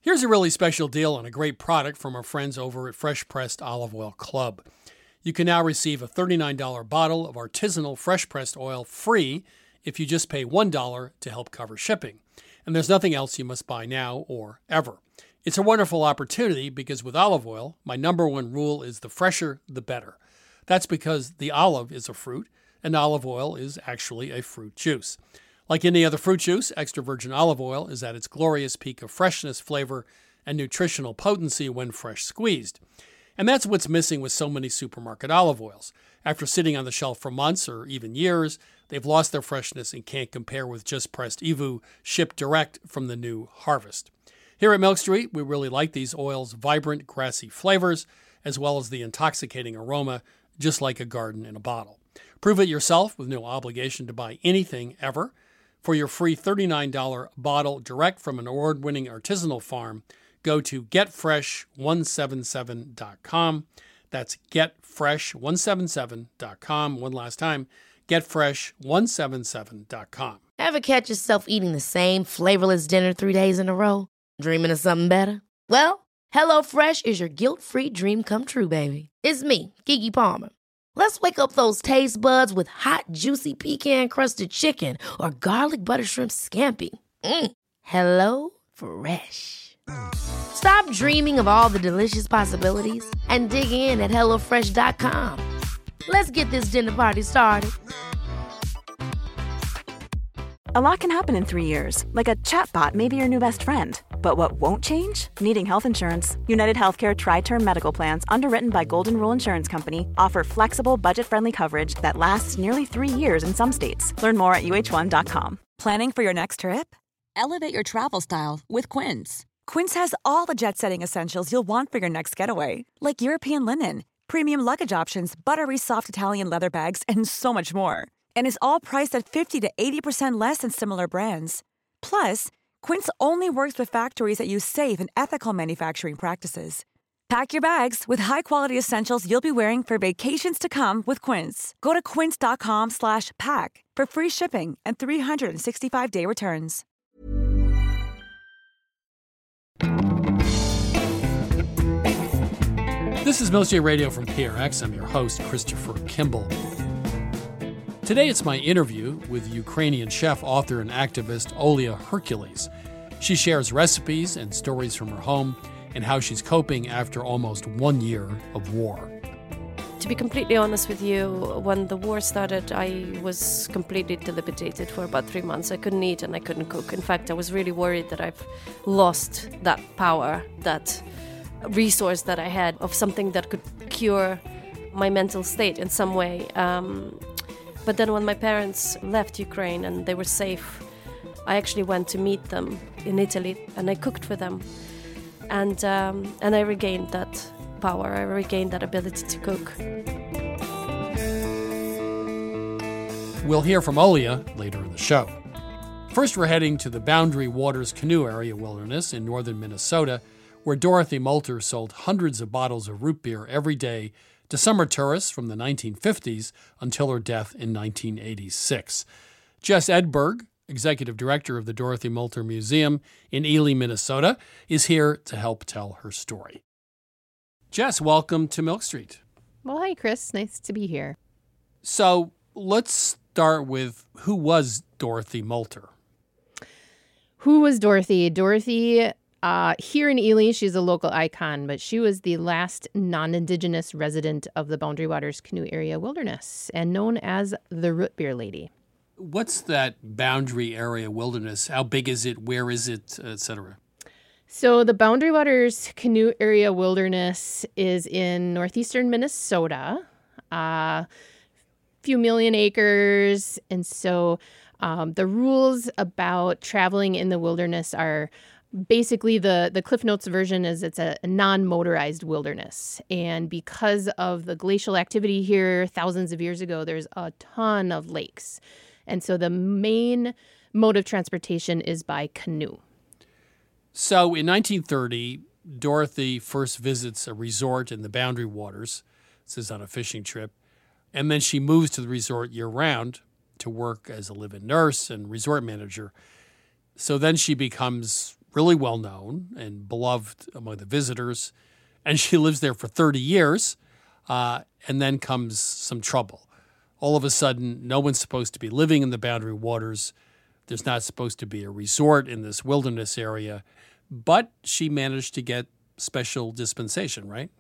Here's a really special deal on a great product from our friends over at Fresh Pressed Olive Oil Club. You can now receive a $39 bottle of artisanal fresh pressed oil free if you just pay $1 to help cover shipping. And there's nothing else you must buy now or ever. It's a wonderful opportunity because with olive oil, my number one rule is the fresher, the better. That's because the olive is a fruit, and olive oil is actually a fruit juice. Like any other fruit juice, extra virgin olive oil is at its glorious peak of freshness, flavor, and nutritional potency when fresh squeezed. And that's what's missing with so many supermarket olive oils. After sitting on the shelf for months or even years, they've lost their freshness and can't compare with just pressed EVOO shipped direct from the new harvest. Here at Milk Street, we really like these oils' vibrant, grassy flavors, as well as the intoxicating aroma, just like a garden in a bottle. Prove it yourself with no obligation to buy anything ever. For your free $39 bottle direct from an award-winning artisanal farm, go to getfresh177.com. That's getfresh177.com. One last time, getfresh177.com. Ever catch yourself eating the same flavorless dinner 3 days in a row? Dreaming of something better? Well, HelloFresh is your guilt-free dream come true, baby. It's me, Keke Palmer. Let's wake up those taste buds with hot, juicy pecan-crusted chicken or garlic butter shrimp scampi. Hello Fresh. Stop dreaming of all the delicious possibilities and dig in at HelloFresh.com. Let's get this dinner party started. A lot can happen in 3 years, like a chatbot may be your new best friend. But what won't change? Needing health insurance. United Healthcare Tri-Term Medical Plans, underwritten by Golden Rule Insurance Company, offer flexible, budget-friendly coverage that lasts nearly 3 years in some states. Learn more at uh1.com. Planning for your next trip? Elevate your travel style with Quince. Quince has all the jet-setting essentials you'll want for your next getaway, like European linen, premium luggage options, buttery soft Italian leather bags, and so much more. And is all priced at 50 to 80% less than similar brands. Plus, Quince only works with factories that use safe and ethical manufacturing practices. Pack your bags with high-quality essentials you'll be wearing for vacations to come with Quince. Go to quince.com/pack for free shipping and 365-day returns. This is Milk Street Radio from PRX. I'm your host, Christopher Kimball. Today it's my interview with Ukrainian chef, author, and activist Olya Hercules. She shares recipes and stories from her home and how she's coping after almost 1 year of war. To be completely honest with you, when the war started, I was completely dilapidated for about 3 months. I couldn't eat and I couldn't cook. In fact, I was really worried that I've lost that power, that resource that I had of something that could cure my mental state in some way. But then when my parents left Ukraine and they were safe, I actually went to meet them in Italy and I cooked for them. And I regained that power, I regained that ability to cook. We'll hear from Olya later in the show. First, we're heading to the Boundary Waters Canoe Area Wilderness in northern Minnesota, where Dorothy Moulter sold hundreds of bottles of root beer every day to summer tourists from the 1950s until her death in 1986. Jess Edberg, executive director of the Dorothy Moulter Museum in Ely, Minnesota, is here to help tell her story. Jess, welcome to Milk Street. Well, hi, Chris. Nice to be here. So let's start with, who was Dorothy Moulter? Who was Dorothy? Dorothy, here in Ely, she's a local icon, but she was the last non-Indigenous resident of the Boundary Waters Canoe Area Wilderness and known as the Root Beer Lady. What's that Boundary Area Wilderness? How big is it? Where is it, etc.? So the Boundary Waters Canoe Area Wilderness is in northeastern Minnesota, a few million acres. And so the rules about traveling in the wilderness are basically the Cliff Notes version is it's a non-motorized wilderness. And because of the glacial activity here thousands of years ago, there's a ton of lakes. And so the main mode of transportation is by canoe. So in 1930, Dorothy first visits a resort in the Boundary Waters. This is on a fishing trip. And then she moves to the resort year-round to work as a live-in nurse and resort manager. So then she becomes really well known and beloved among the visitors. And she lives there for 30 years. And then comes some trouble. All of a sudden, no one's supposed to be living in the Boundary Waters. There's not supposed to be a resort in this wilderness area. But she managed to get special dispensation, right?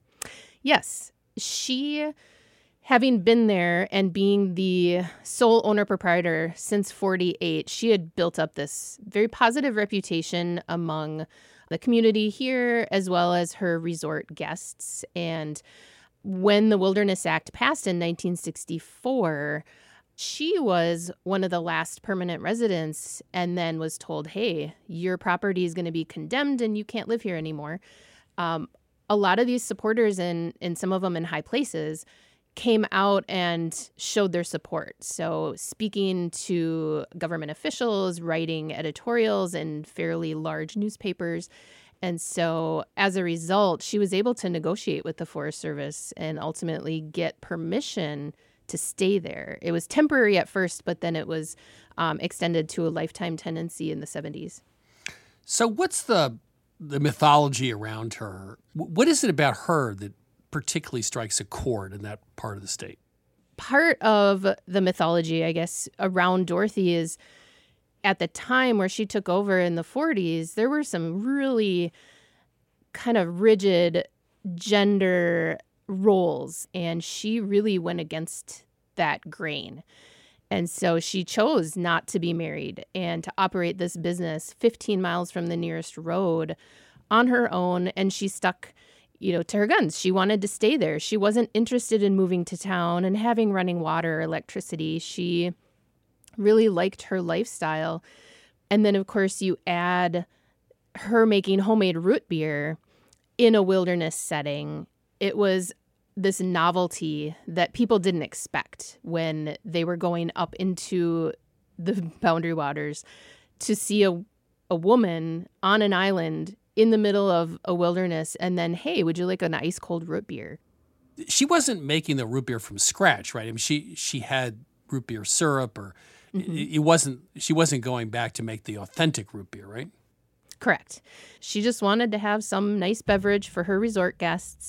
Yes. She, having been there and being the sole owner-proprietor since 1948, she had built up this very positive reputation among the community here, as well as her resort guests. And when the Wilderness Act passed in 1964, she was one of the last permanent residents and then was told, hey, your property is going to be condemned and you can't live here anymore. A lot of these supporters, and some of them in high places, came out and showed their support. So speaking to government officials, writing editorials in fairly large newspapers. And so as a result, she was able to negotiate with the Forest Service and ultimately get permission to stay there. It was temporary at first, but then it was extended to a lifetime tenancy in the 70s. So what's the mythology around her? What is it about her that particularly strikes a chord in that part of the state? Part of the mythology, I guess, around Dorothy is at the time where she took over in the 40s, there were some really kind of rigid gender roles, and she really went against that grain. And so she chose not to be married and to operate this business 15 miles from the nearest road on her own, and she stuck to her guns. She wanted to stay there. She wasn't interested in moving to town and having running water or electricity. She really liked her lifestyle. And then, of course, you add her making homemade root beer in a wilderness setting. It was this novelty that people didn't expect when they were going up into the Boundary Waters to see a woman on an island in the middle of a wilderness, and then, hey, would you like an ice cold root beer? She wasn't making the root beer from scratch, right? I mean, she had root beer syrup, or she wasn't going back to make the authentic root beer, right? Correct. She just wanted to have some nice beverage for her resort guests,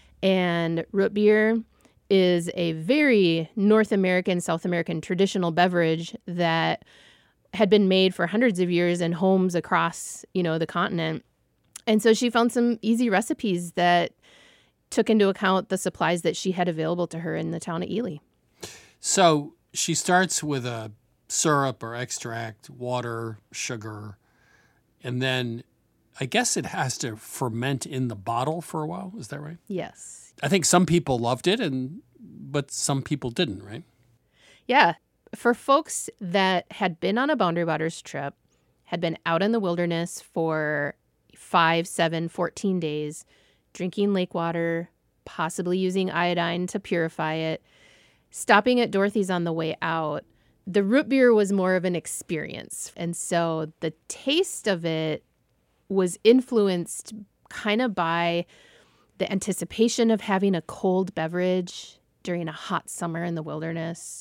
and root beer is a very North American, South American traditional beverage that had been made for hundreds of years in homes across, the continent. And so she found some easy recipes that took into account the supplies that she had available to her in the town of Ely. So she starts with a syrup or extract, water, sugar, and then I guess it has to ferment in the bottle for a while. Is that right? Yes. I think some people loved it, but some people didn't, right? Yeah. For folks that had been on a Boundary Waters trip, had been out in the wilderness for 5, 7, 14 days, drinking lake water, possibly using iodine to purify it, stopping at Dorothy's on the way out, the root beer was more of an experience. And so the taste of it was influenced kind of by the anticipation of having a cold beverage during a hot summer in the wilderness.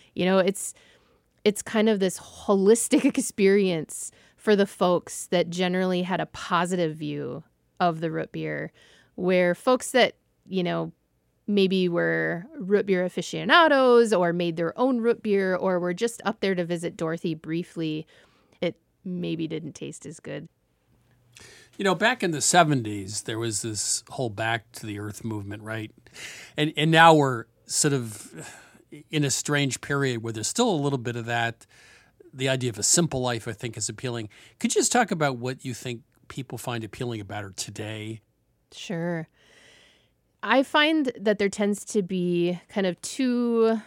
It's kind of this holistic experience for the folks that generally had a positive view of the root beer, where folks that, maybe were root beer aficionados or made their own root beer or were just up there to visit Dorothy briefly, it maybe didn't taste as good. Back in the 70s, there was this whole Back to the Earth movement, right? And now we're sort of in a strange period where there's still a little bit of that. The idea of a simple life, I think, is appealing. Could you just talk about what you think people find appealing about her today? Sure. I find that there tends to be kind of two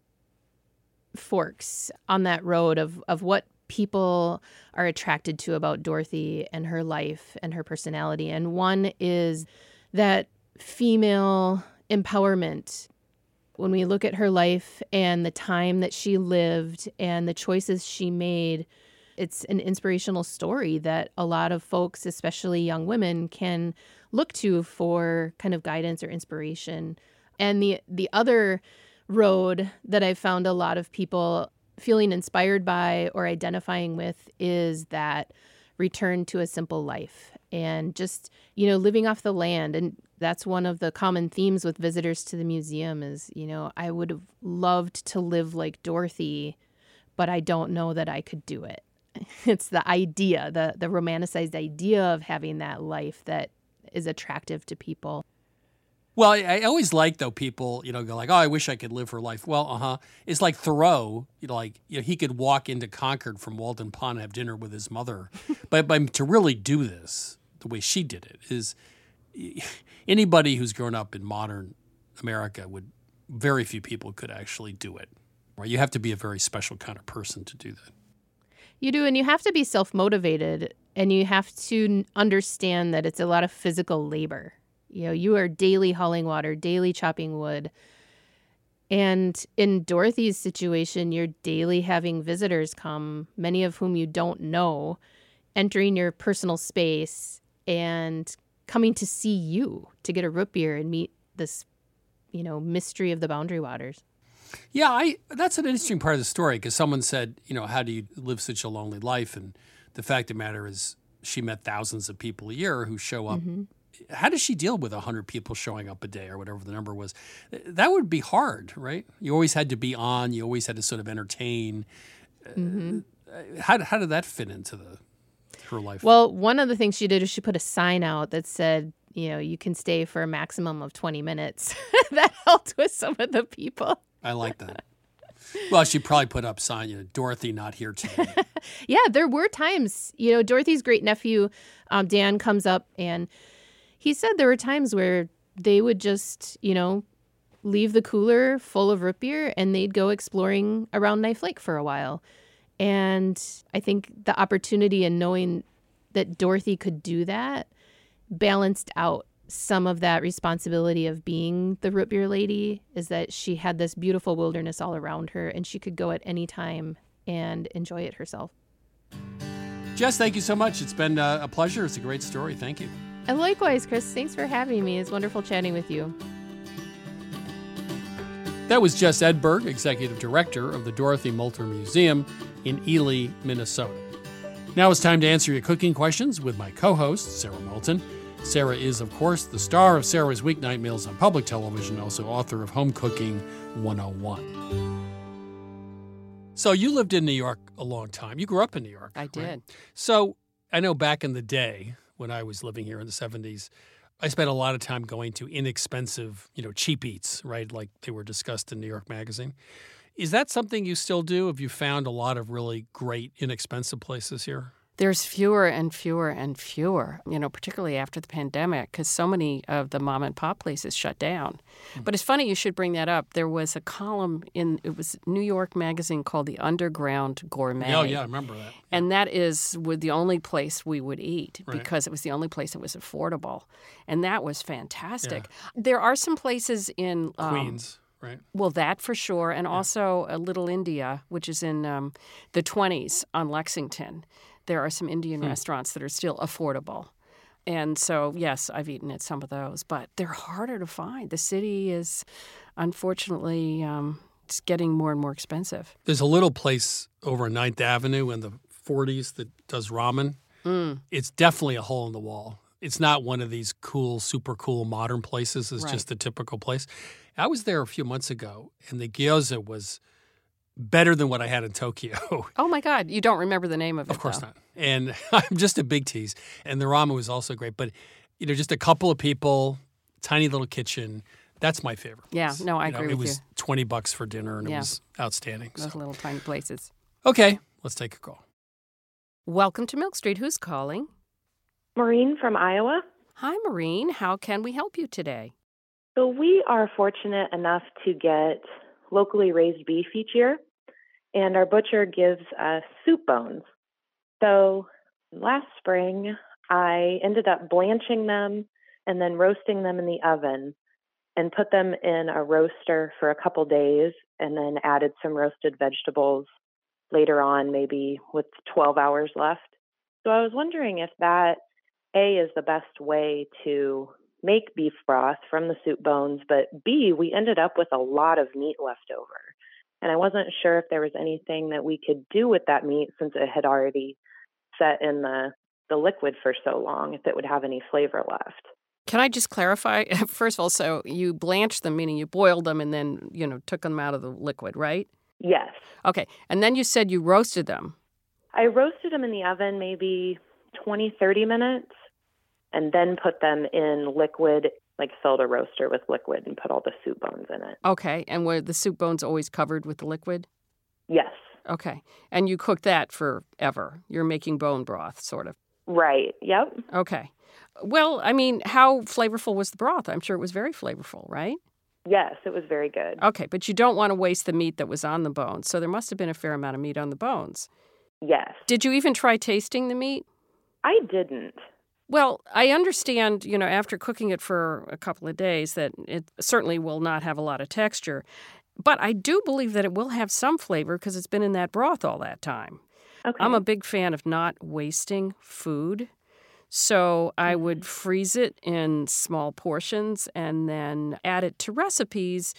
forks on that road of what people are attracted to about Dorothy and her life and her personality. And one is that female empowerment. When we look at her life and the time that she lived and the choices she made, it's an inspirational story that a lot of folks, especially young women, can look to for kind of guidance or inspiration. And the other road that I've found a lot of people feeling inspired by or identifying with is that return to a simple life and just, living off the land. And that's one of the common themes with visitors to the museum is, I would have loved to live like Dorothy, but I don't know that I could do it. It's the idea, the romanticized idea of having that life that is attractive to people. Well, I always like, though, people, go like, oh, I wish I could live her life. Well, It's like Thoreau, he could walk into Concord from Walden Pond and have dinner with his mother. but to really do this, the way she did it, is anybody who's grown up in modern America very few people could actually do it. Right? You have to be a very special kind of person to do that. You do, and you have to be self-motivated, and you have to understand that it's a lot of physical labor. You are daily hauling water, daily chopping wood. And in Dorothy's situation, you're daily having visitors come, many of whom you don't know, entering your personal space and coming to see you, to get a root beer and meet this, mystery of the Boundary Waters. Yeah, that's an interesting part of the story because someone said, how do you live such a lonely life? And the fact of the matter is she met thousands of people a year who show up. Mm-hmm. How does she deal with 100 people showing up a day or whatever the number was? That would be hard, right? You always had to be on. You always had to sort of entertain. Mm-hmm. How did that fit into her life? Well, one of the things she did is she put a sign out that said, you can stay for a maximum of 20 minutes. That helped with some of the people. I like that. Well, she probably put up sign, Dorothy not here today. Yeah, there were times, Dorothy's great nephew, Dan, comes up and he said there were times where they would just, leave the cooler full of root beer and they'd go exploring around Knife Lake for a while. And I think the opportunity and knowing that Dorothy could do that balanced out some of that responsibility of being the root beer lady, is that she had this beautiful wilderness all around her and she could go at any time and enjoy it herself. Jess, thank you so much. It's been a pleasure. It's a great story. Thank you. And likewise, Chris, thanks for having me. It's wonderful chatting with you. That was Jess Edberg, Executive Director of the Dorothy Moulter Museum in Ely, Minnesota. Now it's time to answer your cooking questions with my co-host, Sarah Moulton. Sarah is, of course, the star of Sarah's Weeknight Meals on public television, also author of Home Cooking 101. So you lived in New York a long time. You grew up in New York. I did. Right? So I know back in the day when I was living here in the 70s, I spent a lot of time going to inexpensive, cheap eats, right? Like they were discussed in New York Magazine. Is that something you still do? Have you found a lot of really great, inexpensive places here? There's fewer and fewer and fewer, particularly after the pandemic, because so many of the mom and pop places shut down. Mm-hmm. But it's funny you should bring that up. There was a column it was New York Magazine called The Underground Gourmet. Oh, yeah, I remember that. And that is the only place we would eat because it was the only place that was affordable. And that was fantastic. Yeah. There are some places in Queens. Right. Well, that for sure. And also Little India, which is in the 20s on Lexington. There are some Indian restaurants that are still affordable. And so, yes, I've eaten at some of those, but they're harder to find. The city is, unfortunately, it's getting more and more expensive. There's a little place over on 9th Avenue in the 40s that does ramen. It's definitely a hole in the wall. It's not one of these cool, super cool modern places. It's just a typical place. I was there a few months ago, and the gyoza was better than what I had in Tokyo. Oh, my God. You don't remember the name of it, Of course not. And I'm just a big tease. And the ramen was also great. But, just a couple of people, tiny little kitchen. That's my favorite. Yeah, no, I agree with you. It was $20 for dinner, and it was outstanding. Those little tiny places. Okay, let's take a call. Welcome to Milk Street. Who's calling? Maureen from Iowa. Hi, Maureen. How can we help you today? So we are fortunate enough to get locally raised beef each year, and our butcher gives us soup bones. So last spring, I ended up blanching them and then roasting them in the oven and put them in a roaster for a couple days and then added some roasted vegetables later on, maybe with 12 hours left. So I was wondering if that, A, is the best way to make beef broth from the soup bones, but B, we ended up with a lot of meat left over. And I wasn't sure if there was anything that we could do with that meat since it had already set in the the liquid for so long if it would have any flavor left. Can I just clarify? First of all, so you blanched them, meaning you boiled them and then, took them out of the liquid, right? Yes. Okay. And then you said you roasted them. I roasted them in the oven maybe 20, 30 minutes and then put them in liquid, like filled a roaster with liquid and put all the soup bones in it. Okay. And were the soup bones always covered with the liquid? Yes. Okay. And you cook that forever. You're making bone broth, sort of. Right. Yep. Okay. Well, I mean, how flavorful was the broth? I'm sure it was very flavorful, right? Yes, it was very good. Okay, but you don't want to waste the meat that was on the bones. So there must have been a fair amount of meat on the bones. Yes. Did you even try tasting the meat? I didn't. Well, I understand, after cooking it for a couple of days that it certainly will not have a lot of texture. But I do believe that it will have some flavor because it's been in that broth all that time. Okay. I'm a big fan of not wasting food. So I would freeze it in small portions and then add it to recipes,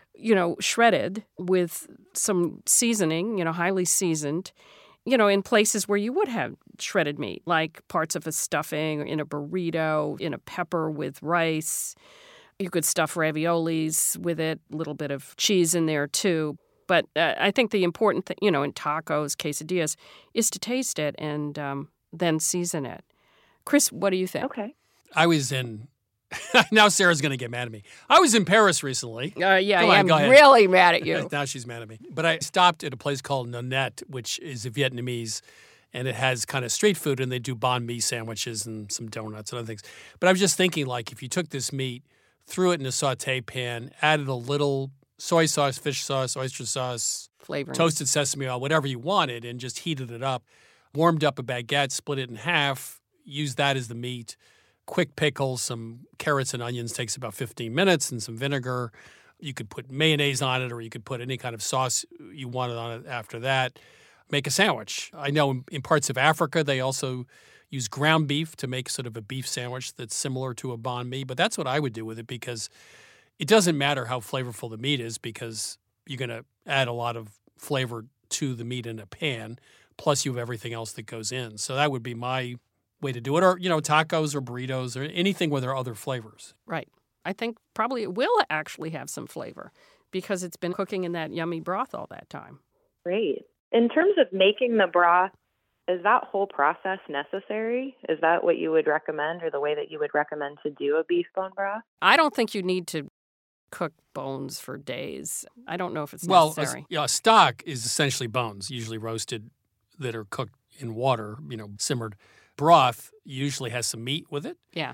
shredded with some seasoning, highly seasoned, in places where you would have shredded meat, like parts of a stuffing or in a burrito, in a pepper with rice. You could stuff raviolis with it, a little bit of cheese in there too. But I think the important thing, in tacos, quesadillas, is to taste it and then season it. Chris, what do you think? Okay. I was in, now Sarah's going to get mad at me. I was in Paris recently. Yeah, Come on, I'm go ahead. really mad at you. Now she's mad at me. But I stopped at a place called Nonette, which is a Vietnamese, and it has kind of street food, and they do banh mi sandwiches and some donuts and other things. But I was just thinking, like, if you took this meat, threw it in a saute pan, added a little soy sauce, fish sauce, oyster sauce, Flavoring. toasted sesame oil, whatever you wanted, and just heated it up, warmed up a baguette, split it in half, use that as the meat, quick pickles, some carrots and onions, takes about 15 minutes, and some vinegar. You could put mayonnaise on it, or you could put any kind of sauce you wanted on it after that. Make a sandwich. I know in parts of Africa, they also use ground beef to make sort of a beef sandwich that's similar to a banh mi, but that's what I would do with it because it doesn't matter how flavorful the meat is because you're going to add a lot of flavor to the meat in a pan, plus you have everything else that goes in. So that would be my way to do it. Or, tacos or burritos or anything where there are other flavors. Right. I think probably it will actually have some flavor because it's been cooking in that yummy broth all that time. Great. In terms of making the broth, is that whole process necessary? Is that what you would recommend or the way that you would recommend to do a beef bone broth? I don't think you need to cook bones for days. I don't know if it's necessary. Well, a stock is essentially bones, usually roasted, that are cooked in water, simmered. Broth usually has some meat with it. Yeah.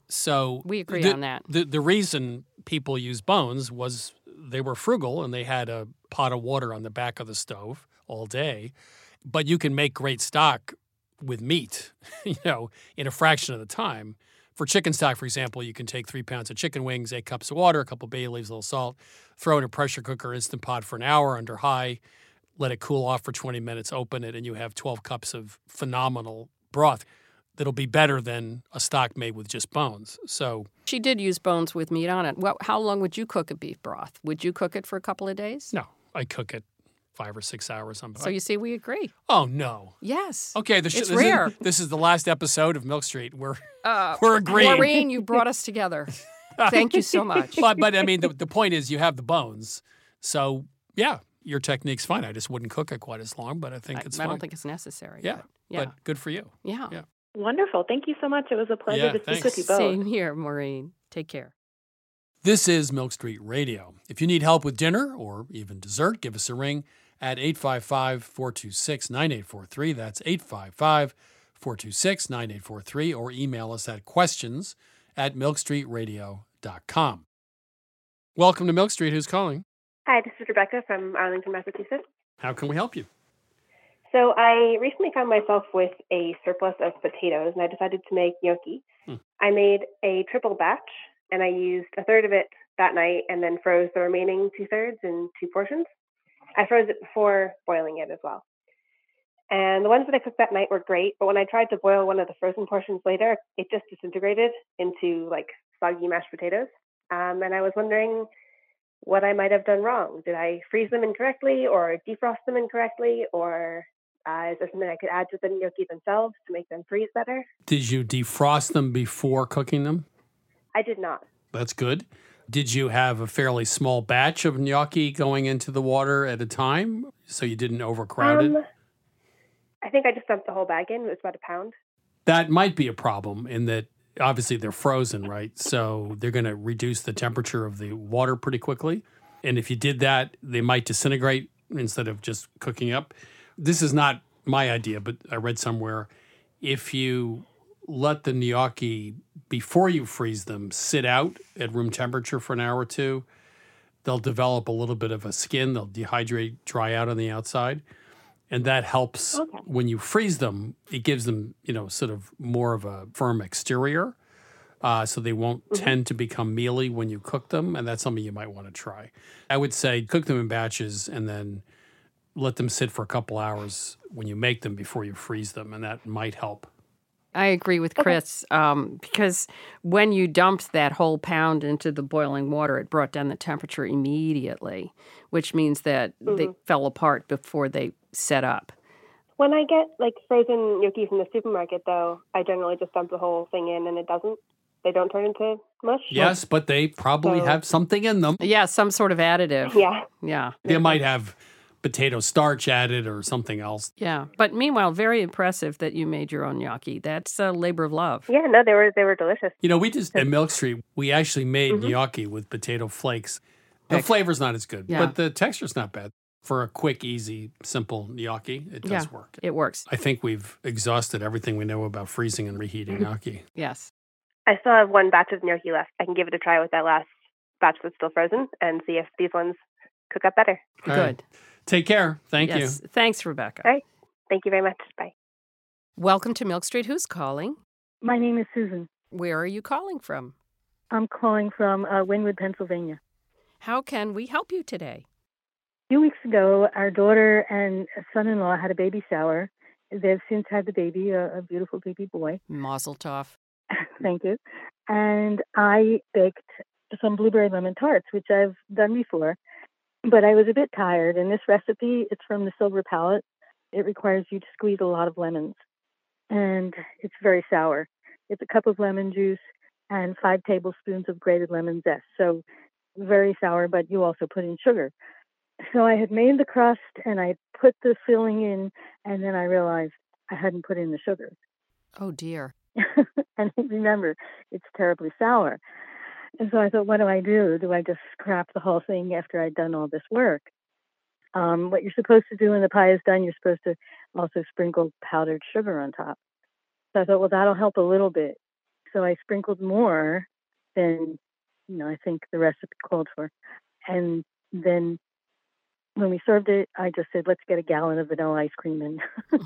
So we agree on that. The reason people use bones was they were frugal and they had a pot of water on the back of the stove all day. But you can make great stock with meat, in a fraction of the time. For chicken stock, for example, you can take 3 pounds of chicken wings, 8 cups of water, a couple bay leaves, a little salt, throw it in a pressure cooker, Instant Pot for an hour under high, let it cool off for 20 minutes, open it, and you have 12 cups of phenomenal broth that'll be better than a stock made with just bones. So she did use bones with meat on it. Well, how long would you cook a beef broth? Would you cook it for a couple of days? No, I cook it 5 or 6 hours. So you see, we agree. Oh, no. Yes. Okay, it's rare. This is the last episode of Milk Street. We're agreeing. Maureen, you brought us together. Thank you so much. But I mean, the point is you have the bones. So, yeah, your technique's fine. I just wouldn't cook it quite as long, but I think it's fine. I don't think it's necessary. Yeah, but good for you. Yeah. Wonderful. Thank you so much. It was a pleasure to speak with you both. Same here, Maureen. Take care. This is Milk Street Radio. If you need help with dinner or even dessert, give us a ring at 855-426-9843. That's 855-426-9843, or email us at questions@milkstreetradio.com. Welcome to Milk Street. Who's calling? Hi, this is Rebecca from Arlington, Massachusetts. How can we help you? So I recently found myself with a surplus of potatoes, and I decided to make gnocchi. I made a triple batch, and I used a third of it that night and then froze the remaining 2/3 in 2 portions. I froze it before boiling it as well. And the ones that I cooked that night were great, but when I tried to boil one of the frozen portions later, it just disintegrated into like soggy mashed potatoes. And I was wondering what I might have done wrong. Did I freeze them incorrectly or defrost them incorrectly? Or Is there something I could add to the gnocchi themselves to make them freeze better? Did you defrost them before cooking them? I did not. That's good. Did you have a fairly small batch of gnocchi going into the water at a time so you didn't overcrowd it? I think I just dumped the whole bag in. It was about a pound. That might be a problem in that obviously they're frozen, right? So they're going to reduce the temperature of the water pretty quickly. And if you did that, they might disintegrate instead of just cooking up. This is not my idea, but I read somewhere if you let the gnocchi, before you freeze them, sit out at room temperature for an hour or two, they'll develop a little bit of a skin. They'll dehydrate, dry out on the outside. And that helps when you freeze them. It gives them, sort of more of a firm exterior. So they won't tend to become mealy when you cook them. And that's something you might want to try. I would say cook them in batches and then let them sit for a couple hours when you make them before you freeze them. And that might help. I agree with Chris because when you dumped that whole pound into the boiling water, it brought down the temperature immediately, which means that they fell apart before they set up. When I get frozen gnocchi from the supermarket, though, I generally just dump the whole thing in and they don't turn into mush. Yes, but they probably have something in them. Yeah, some sort of additive. Yeah. They might have potato starch added or something else. Yeah. But meanwhile, very impressive that you made your own gnocchi. That's a labor of love. Yeah, no, they were delicious. We just, at Milk Street, we actually made gnocchi with potato flakes. The flavor's not as good, but the texture's not bad. For a quick, easy, simple gnocchi, it does work. It works. I think we've exhausted everything we know about freezing and reheating gnocchi. Yes. I still have one batch of gnocchi left. I can give it a try with that last batch that's still frozen and see if these ones cook up better. All Good. Right. Take care. Thank you. Thanks, Rebecca. All right. Thank you very much. Bye. Welcome to Milk Street. Who's calling? My name is Susan. Where are you calling from? I'm calling from Wynwood, Pennsylvania. How can we help you today? A few weeks ago, our daughter and son-in-law had a baby shower. They've since had the baby, a beautiful baby boy. Mazel tov. Thank you. And I baked some blueberry lemon tarts, which I've done before. But I was a bit tired, and this recipe, it's from the Silver Palette. It requires you to squeeze a lot of lemons, and it's very sour. It's a cup of lemon juice and 5 tablespoons of grated lemon zest. So very sour, but you also put in sugar. So I had made the crust, and I put the filling in, and then I realized I hadn't put in the sugar. Oh, dear. And remember, it's terribly sour. And so I thought, what do I do? Do I just scrap the whole thing after I'd done all this work? What you're supposed to do when the pie is done, you're supposed to also sprinkle powdered sugar on top. So I thought, well, that'll help a little bit. So I sprinkled more than, I think the recipe called for. And then when we served it, I just said, let's get a gallon of vanilla ice cream in.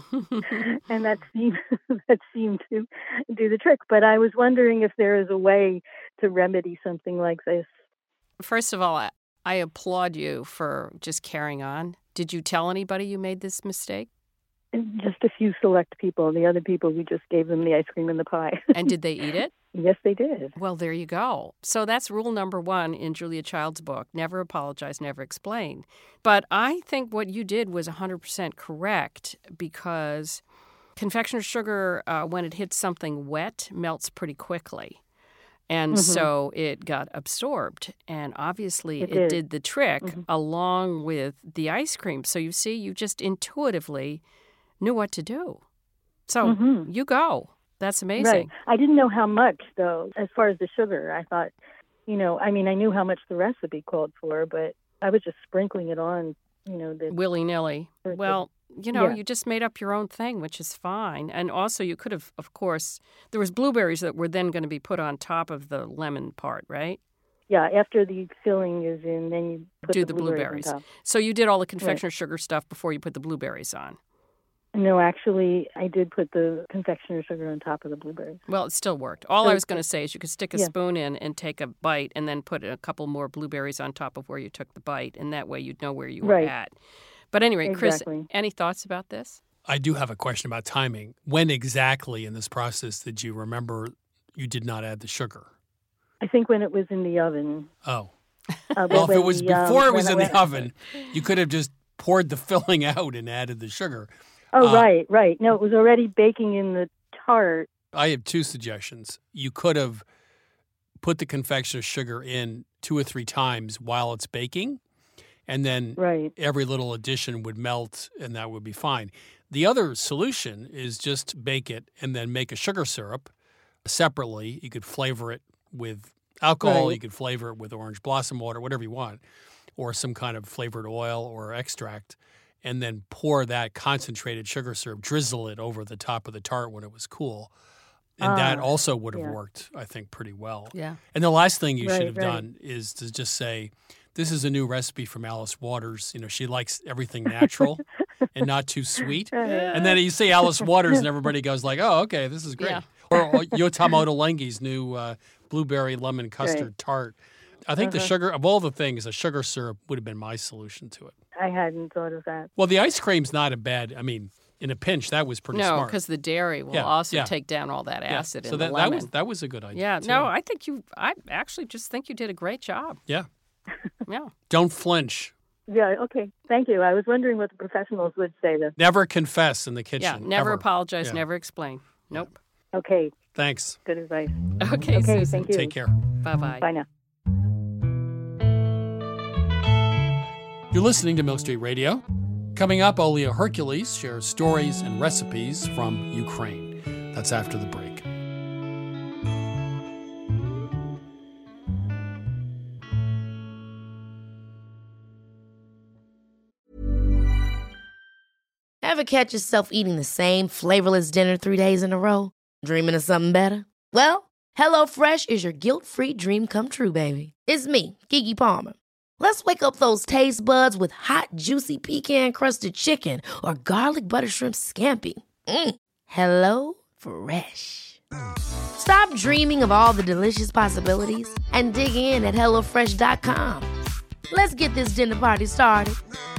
And that seemed to do the trick. But I was wondering if there is a way to remedy something like this. First of all, I applaud you for just carrying on. Did you tell anybody you made this mistake? Just a few select people. The other people, we just gave them the ice cream and the pie. And did they eat it? Yes, they did. Well, there you go. So that's rule number 1 in Julia Child's book, never apologize, never explain. But I think what you did was 100% correct because confectioner's sugar, when it hits something wet, melts pretty quickly. And so it got absorbed. And obviously it did the trick along with the ice cream. So you see, you just intuitively knew what to do. So you go. That's amazing. Right. I didn't know how much, though, as far as the sugar. I thought, I knew how much the recipe called for, but I was just sprinkling it on, willy-nilly. Well, you just made up your own thing, which is fine. And also you could have, of course, there was blueberries that were then going to be put on top of the lemon part, right? Yeah, after the filling is in, then you put the blueberries on top. So you did all the confectioner's sugar stuff before you put the blueberries on. No, actually, I did put the confectioner's sugar on top of the blueberries. Well, it still worked. All I was going to say is you could stick a spoon in and take a bite and then put a couple more blueberries on top of where you took the bite, and that way you'd know where you were at. But anyway, Chris, any thoughts about this? I do have a question about timing. When exactly in this process did you remember you did not add the sugar? I think when it was in the oven. Oh. Well, if it was before it was in the oven, you could have just poured the filling out and added the sugar. Oh, right. No, it was already baking in the tart. I have two suggestions. You could have put the confectioner's sugar in 2 or 3 times while it's baking, and then every little addition would melt, and that would be fine. The other solution is just bake it and then make a sugar syrup separately. You could flavor it with alcohol. You could flavor it with orange blossom water, whatever you want, or some kind of flavored oil or extract, and then pour that concentrated sugar syrup, drizzle it over the top of the tart when it was cool. And that also would have worked, I think, pretty well. Yeah. And the last thing you should have done is to just say, this is a new recipe from Alice Waters. You know, she likes everything natural and not too sweet. And then you say Alice Waters and everybody goes like, oh, okay, this is great. Yeah. Or Yotam Ottolenghi's new blueberry lemon custard tart. I think the sugar, of all the things, a sugar syrup would have been my solution to it. I hadn't thought of that. Well, the ice cream's not a bad, I mean, in a pinch, that was pretty smart. No, because the dairy will also take down all that acid in the lemon. That was a good idea. Yeah, too. no, I actually just think you did a great job. Yeah. Yeah. Don't flinch. Yeah, okay. Thank you. I was wondering what the professionals would say then. Never confess in the kitchen. Yeah, never ever. apologize, never explain. Nope. Okay. Thanks. Good advice. Okay, Susan. Thank you. Take care. Bye-bye. Bye now. You're listening to Milk Street Radio. Coming up, Olia Hercules shares stories and recipes from Ukraine. That's after the break. Ever catch yourself eating the same flavorless dinner 3 days in a row? Dreaming of something better? Well, HelloFresh is your guilt-free dream come true, baby. It's me, Keke Palmer. Let's wake up those taste buds with hot, juicy pecan-crusted chicken or garlic butter shrimp scampi. Hello Fresh. Stop dreaming of all the delicious possibilities and dig in at HelloFresh.com. Let's get this dinner party started.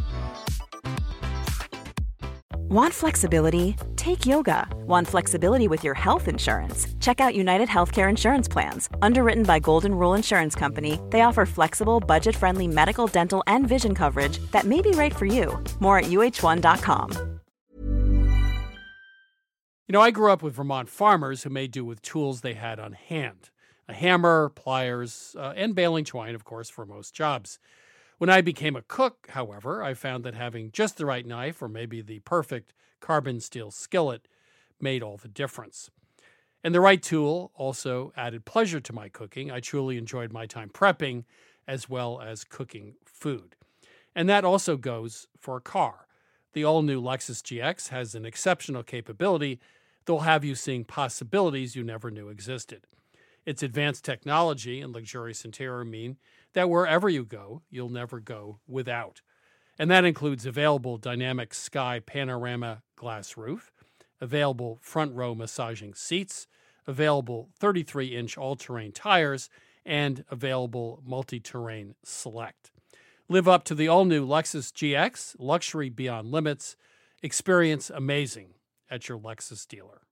Want flexibility? Take yoga. Want flexibility with your health insurance? Check out United Healthcare Insurance Plans. Underwritten by Golden Rule Insurance Company, they offer flexible, budget-friendly medical, dental, and vision coverage that may be right for you. More at UH1.com. You know, I grew up with Vermont farmers who made do with tools they had on hand. A hammer, pliers, and baling twine, of course, for most jobs. When I became a cook, however, I found that having just the right knife or maybe the perfect carbon steel skillet made all the difference. And the right tool also added pleasure to my cooking. I truly enjoyed my time prepping as well as cooking food. And that also goes for a car. The all-new Lexus GX has an exceptional capability that will have you seeing possibilities you never knew existed. Its advanced technology and luxurious interior mean that wherever you go, you'll never go without. And that includes available dynamic sky panorama glass roof, available front row massaging seats, available 33-inch all-terrain tires, and available multi-terrain select. Live up to the all-new Lexus GX, luxury beyond limits. Experience amazing at your Lexus dealer.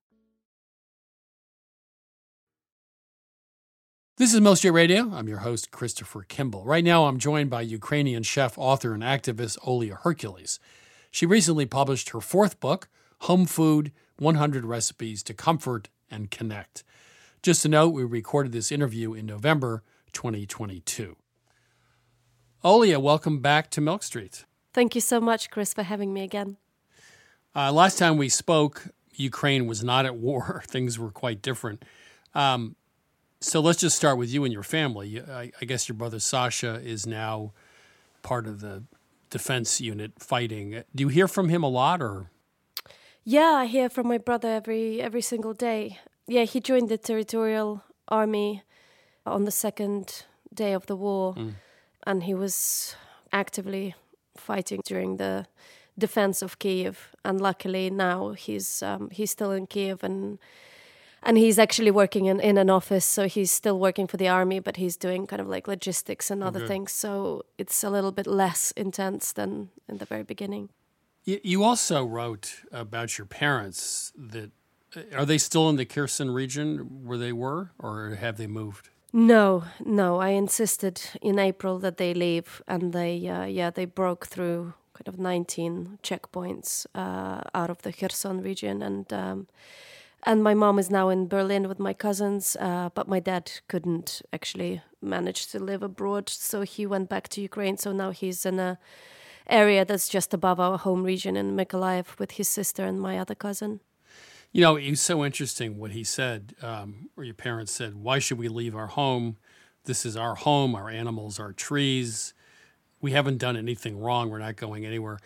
This is Milk Street Radio. I'm your host, Christopher Kimball. Right now, I'm joined by Ukrainian chef, author, and activist Olia Hercules. She recently published her 4th book, Home Food, 100 Recipes to Comfort and Connect. Just a note, we recorded this interview in November 2022. Olia, welcome back to Milk Street. Thank you so much, Chris, for having me again. Last time we spoke, Ukraine was not at war. Things were quite different. So let's just start with you and your family. I guess your brother Sasha is now part of the defense unit fighting. Do you hear from him a lot, or? Yeah, I hear from my brother every single day. Yeah, he joined the territorial army on the 2nd day of the war, and he was actively fighting during the defense of Kyiv. And luckily now he's still in Kyiv and he's actually working in an office, so he's still working for the army, but he's doing kind of like logistics and other things. So it's a little bit less intense than in the very beginning. You also wrote about your parents. Are they still in the Kherson region where they were, or have they moved? No. I insisted in April that they leave, and they broke through kind of 19 checkpoints out of the Kherson region. And my mom is now in Berlin with my cousins, but my dad couldn't actually manage to live abroad, so he went back to Ukraine. So now he's in a area that's just above our home region in Mykolaiv with his sister and my other cousin. You know, it was so interesting what he said, or your parents said, why should we leave our home? This is our home, our animals, our trees. We haven't done anything wrong. We're not going anywhere.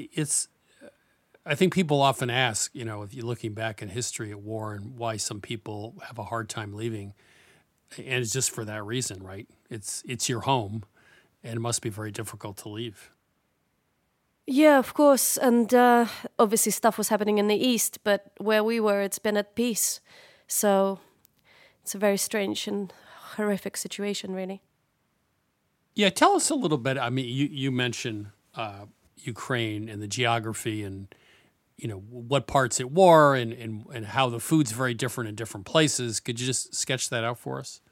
I think people often ask, you know, if you're looking back in history at war and why some people have a hard time leaving, and it's just for that reason, right? It's your home, and it must be very difficult to leave. Yeah, of course, and obviously stuff was happening in the east, but where we were, it's been at peace. So it's a very strange and horrific situation, really. Yeah, tell us a little bit. I mean, you mentioned Ukraine and the geography and, you know, what parts it were and how the food's very different in different places. Could you just sketch that out for us?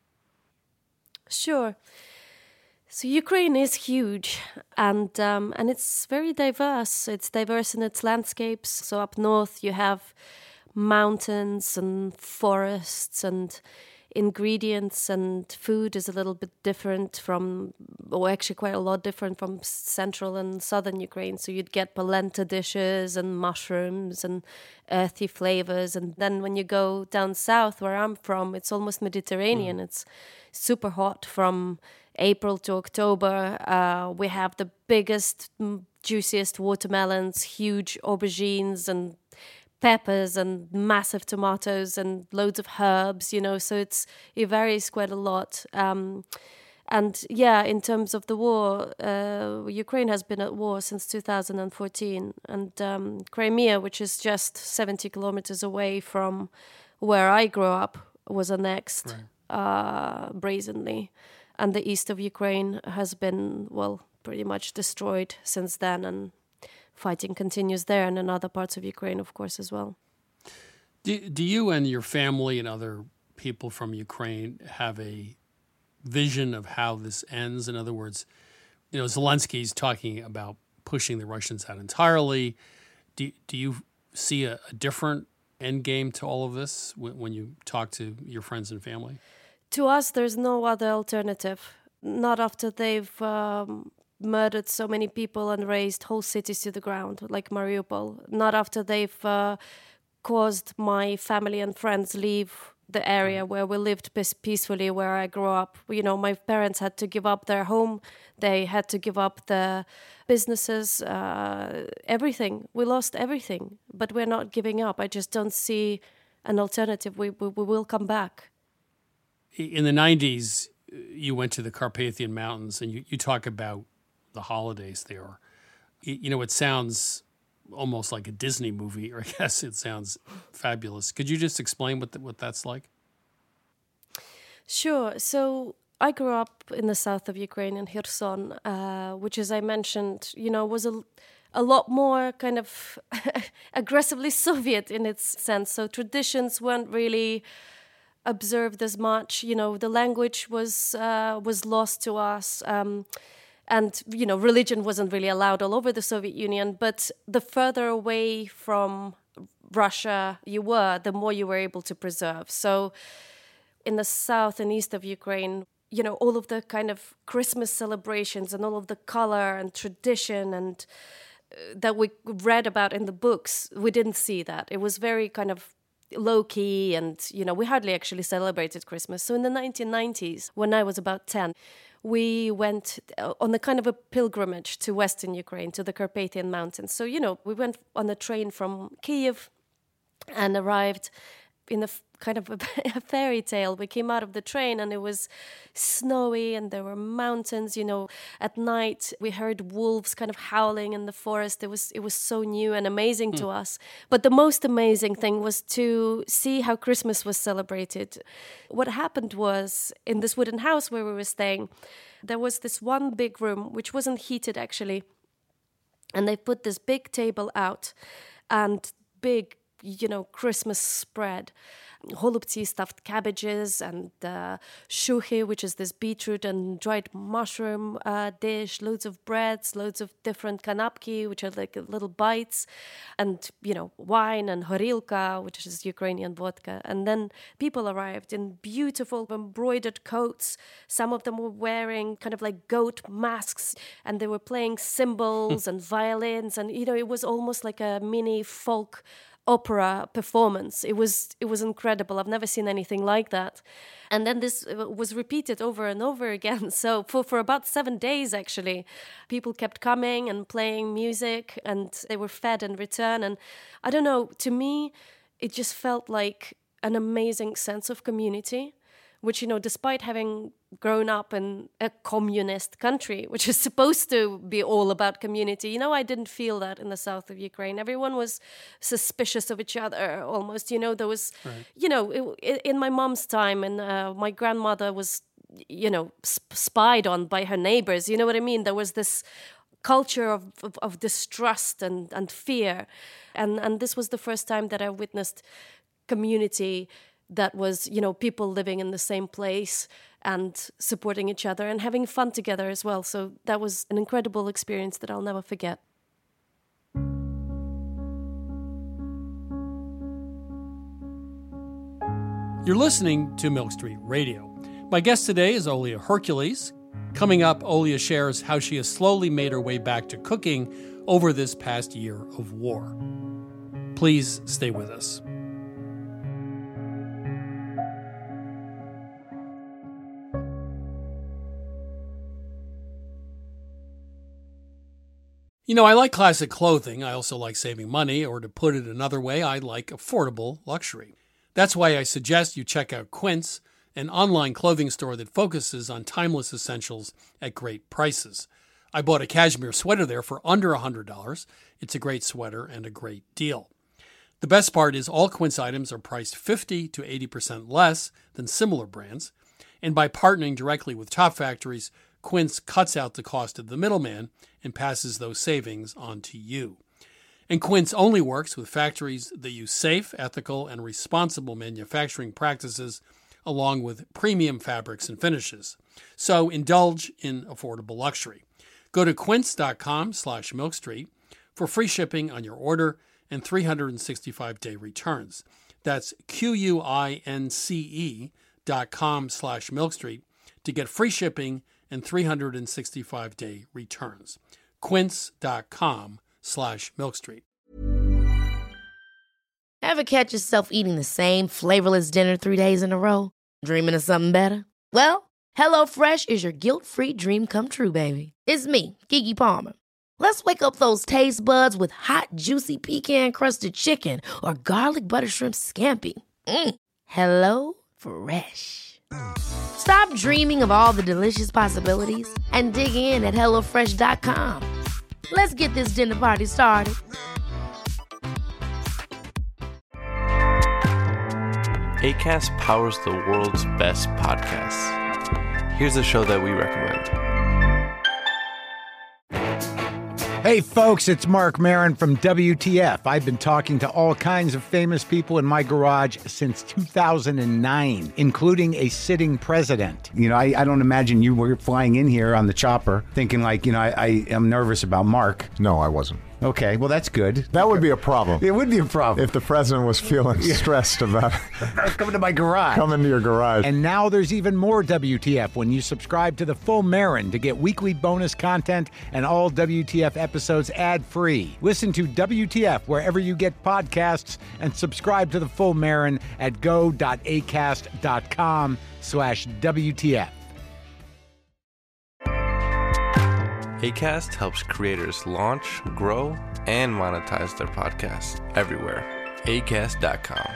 Sure. So Ukraine is huge and it's very diverse. It's diverse in its landscapes. So up north you have mountains and forests and ingredients, and food is a little bit different from, or actually quite a lot different from central and southern Ukraine. So you'd get polenta dishes and mushrooms and earthy flavors. And then when you go down south where I'm from, it's almost Mediterranean. It's super hot from April to October. We have the biggest, juiciest watermelons, huge aubergines and peppers and massive tomatoes and loads of herbs, you know, so it varies quite a lot. And yeah, in terms of the war, Ukraine has been at war since 2014, and Crimea, which is just 70 kilometers away from where I grew up, was annexed brazenly. And the east of Ukraine has been, well, pretty much destroyed since then, and fighting continues there and in other parts of Ukraine, of course, as well. Do you and your family and other people from Ukraine have a vision of how this ends? In other words, you know, Zelensky's talking about pushing the Russians out entirely. Do you see a different end game to all of this when you talk to your friends and family? To us, there's no other alternative. Not after they've murdered so many people and razed whole cities to the ground, like Mariupol. Not after they've caused my family and friends leave the area where we lived peacefully, where I grew up. You know, my parents had to give up their home. They had to give up their businesses, everything. We lost everything, but we're not giving up. I just don't see an alternative. We will come back. In the 90s, you went to the Carpathian Mountains, and you talk about the holidays there. You know, it sounds almost like a Disney movie, or I guess it sounds fabulous. Could you just explain what that's like? Sure. So I grew up in the south of Ukraine, in Kherson, which, as I mentioned, you know, was a lot more kind of aggressively Soviet in its sense. So traditions weren't really observed as much. You know, the language was lost to us. And, you know, religion wasn't really allowed all over the Soviet Union. But the further away from Russia you were, the more you were able to preserve. So in the south and east of Ukraine, you know, all of the kind of Christmas celebrations and all of the color and tradition and that we read about in the books, we didn't see that. It was very kind of low-key, and, you know, we hardly actually celebrated Christmas. So in the 1990s, when I was about 10, we went on a kind of a pilgrimage to Western Ukraine, to the Carpathian Mountains. So, you know, we went on a train from Kyiv and arrived in a kind of a fairy tale. We came out of the train and it was snowy and there were mountains, you know. At night we heard wolves kind of howling in the forest. It was so new and amazing to us. But the most amazing thing was to see how Christmas was celebrated. What happened was, in this wooden house where we were staying, there was this one big room which wasn't heated actually. And they put this big table out and big Christmas spread. Holubtsi, stuffed cabbages, and shuhi, which is this beetroot and dried mushroom dish, loads of breads, loads of different kanapki, which are like little bites, and, wine and horilka, which is Ukrainian vodka. And then people arrived in beautiful embroidered coats. Some of them were wearing kind of like goat masks, and they were playing cymbals and violins, and, it was almost like a mini folk opera performance. It was incredible. I've never seen anything like that. And then this was repeated over and over again. So for about 7 days, actually, people kept coming and playing music, and they were fed in return. And I don't know, to me, it just felt like an amazing sense of community, which, despite having grown up in a communist country, which is supposed to be all about community, I didn't feel that in the south of Ukraine. Everyone was suspicious of each other almost. There was, right. In my mom's time, and my grandmother was, spied on by her neighbors. You know what I mean? There was this culture of distrust and fear. And this was the first time that I witnessed community that was, people living in the same place and supporting each other and having fun together as well. So that was an incredible experience that I'll never forget. You're listening to Milk Street Radio. My guest today is Olia Hercules. Coming up, Olia shares how she has slowly made her way back to cooking over this past year of war. Please stay with us. I like classic clothing. I also like saving money, or to put it another way, I like affordable luxury. That's why I suggest you check out Quince, an online clothing store that focuses on timeless essentials at great prices. I bought a cashmere sweater there for under $100. It's a great sweater and a great deal. The best part is all Quince items are priced 50 to 80% less than similar brands. And by partnering directly with top factories, Quince cuts out the cost of the middleman and passes those savings on to you. And Quince only works with factories that use safe, ethical, and responsible manufacturing practices, along with premium fabrics and finishes. So indulge in affordable luxury. Go to quince.com/milkstreet for free shipping on your order and 365-day returns. That's QUINCE.com/milkstreet to get free shipping and 365-day returns. Quince.com/milkstreet. Ever catch yourself eating the same flavorless dinner 3 days in a row? Dreaming of something better? Well, HelloFresh is your guilt-free dream come true, baby. It's me, Keke Palmer. Let's wake up those taste buds with hot, juicy pecan-crusted chicken or garlic butter shrimp scampi. Hello Fresh. Stop dreaming of all the delicious possibilities and dig in at HelloFresh.com. Let's get this dinner party started. Acast powers the world's best podcasts. Here's a show that we recommend. Hey folks, it's Mark Maron from WTF. I've been talking to all kinds of famous people in my garage since 2009, including a sitting president. I don't imagine you were flying in here on the chopper thinking I am nervous about Mark. No, I wasn't. Okay, well, that's good. That would be a problem. It would be a problem. If the president was feeling stressed about coming to my garage. Coming to your garage. And now there's even more WTF when you subscribe to the Full Marin to get weekly bonus content and all WTF episodes ad-free. Listen to WTF wherever you get podcasts and subscribe to the Full Marin at go.acast.com/WTF. Acast helps creators launch, grow, and monetize their podcasts everywhere. Acast.com.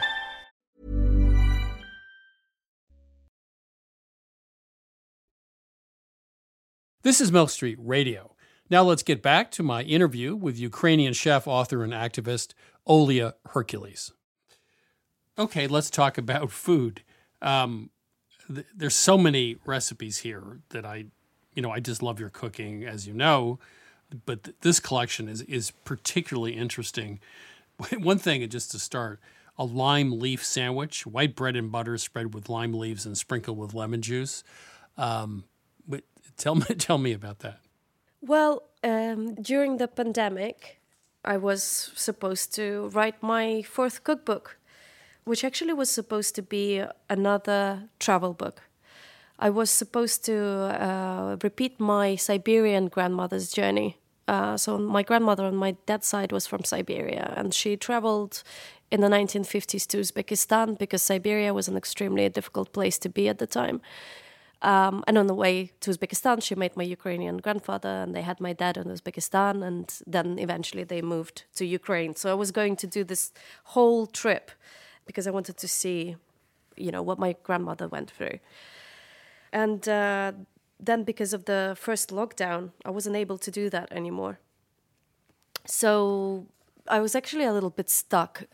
This is Milk Street Radio. Now let's get back to my interview with Ukrainian chef, author, and activist Olia Hercules. Okay, let's talk about food. There's so many recipes here that I just love your cooking, as you know, but this collection is particularly interesting. One thing, just to start, a lime leaf sandwich, white bread and butter spread with lime leaves and sprinkled with lemon juice. But tell me about that. Well, during the pandemic, I was supposed to write my fourth cookbook, which actually was supposed to be another travel book. I was supposed to repeat my Siberian grandmother's journey. So my grandmother on my dad's side was from Siberia, and she traveled in the 1950s to Uzbekistan because Siberia was an extremely difficult place to be at the time. And on the way to Uzbekistan, she met my Ukrainian grandfather, and they had my dad in Uzbekistan, and then eventually they moved to Ukraine. So I was going to do this whole trip because I wanted to see, what my grandmother went through. And then because of the first lockdown, I wasn't able to do that anymore. So I was actually a little bit stuck.